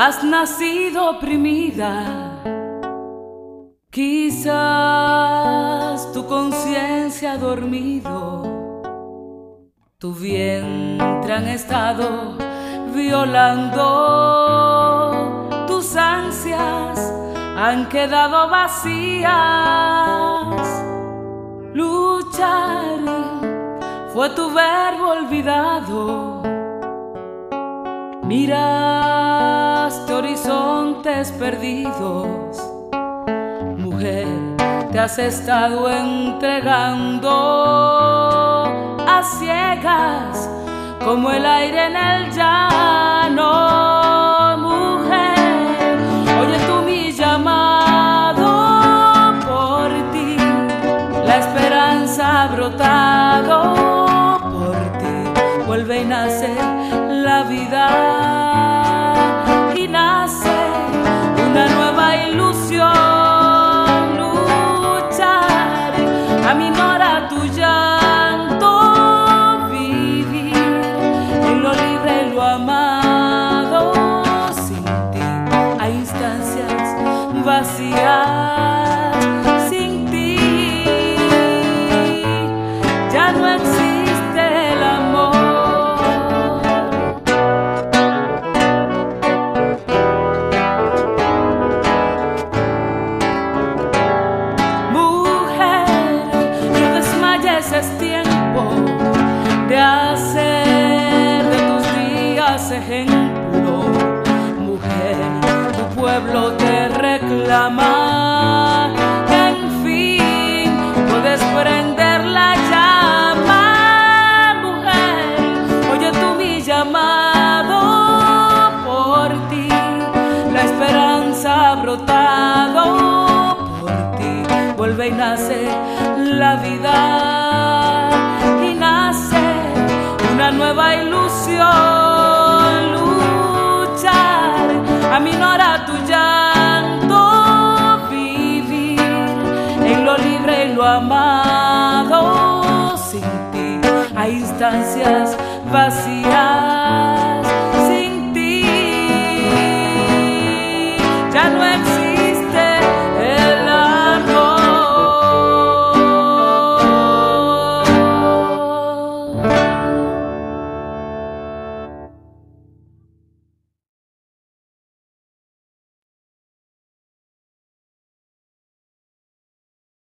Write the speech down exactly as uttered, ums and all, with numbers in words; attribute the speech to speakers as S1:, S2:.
S1: has nacido oprimida. Quizás tu conciencia ha dormido, tu vientre han estado violando, tus ansias han quedado vacías. Luchar fue tu verbo olvidado. Miraste horizontes perdidos. Mujer, te has estado entregando a ciegas como el aire en el llano. Mujer, oye tú mi llamado, por ti la esperanza ha brotado, por ti vuelve y nace la vida, y nace una nueva ilusión. Luchar aminora tu llanto, vivir en lo libre y lo amado. Sin ti hay instancias vacías, sin ti ya no existe el amor. Es tiempo de hacer de tus días ejemplo. Mujer, tu pueblo te reclama, que en fin puedes prender la llama. Mujer, oye tú mi llamado, por ti la esperanza ha brotado, por ti vuelve y nace la vida, y nace una nueva ilusión. Luchar aminora tu llanto, vivir en lo libre y lo amado. Sin ti hay instancias vacías.